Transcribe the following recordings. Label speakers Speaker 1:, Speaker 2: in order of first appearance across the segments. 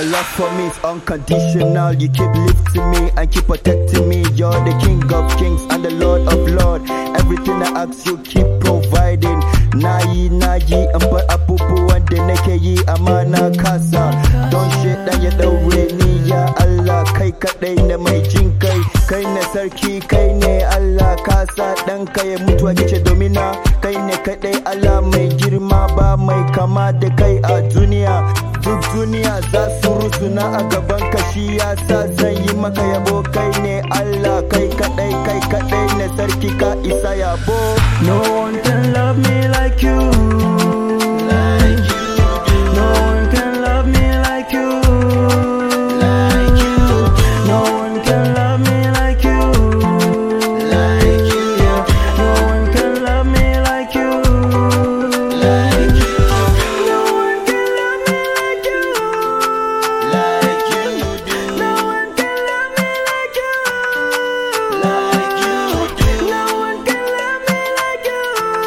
Speaker 1: Your love for me is unconditional. You keep lifting me and keep protecting me. You're the King of Kings and the Lord of Lords. Everything I ask you keep providing. Nayi in bar abubuwan da nake yi amma na kasa. Don shedan ya daure ni ya Allah, kai kadai na mai jin kai. Kai ne sarki, kai ne Allah, kasa ɗanka ya mutu a gice domina. Kai ne kadai Allah mai girma, ba mai kama da kai a duniya. Duk duniya za su rusuna a gaban ka, shi yasa zan yi maka yabo. Kai ne Allah, kai kadai ne sarki, ka isa yabo.
Speaker 2: No one can love me like you. No one can love me like you. No one can love me like you. No one can love me like you. No one can love me like you. No one can love me like you. No one can love me like you.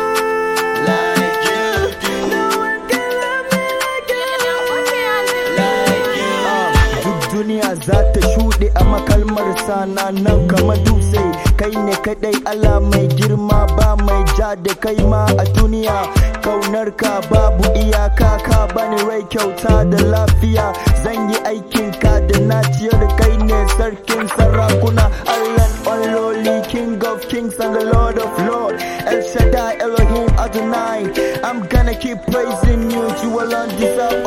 Speaker 1: Duk duniya za ta shuɗe amma kalmar sana nan kamar dutse. Kai ne kadai Allah mai girma, ba mai ja da kai ma a duniya. Kaunarka babu iyaka, ka bani rai kyauta da lafiya. Zan yi aikinka da na ciyar, kai ne sarkin sarakuna. Allah alloli, King of Kings and the Lord of Lords. El Shaddai, Elohim, Adonai. I'm gonna keep praising you, you alone deserve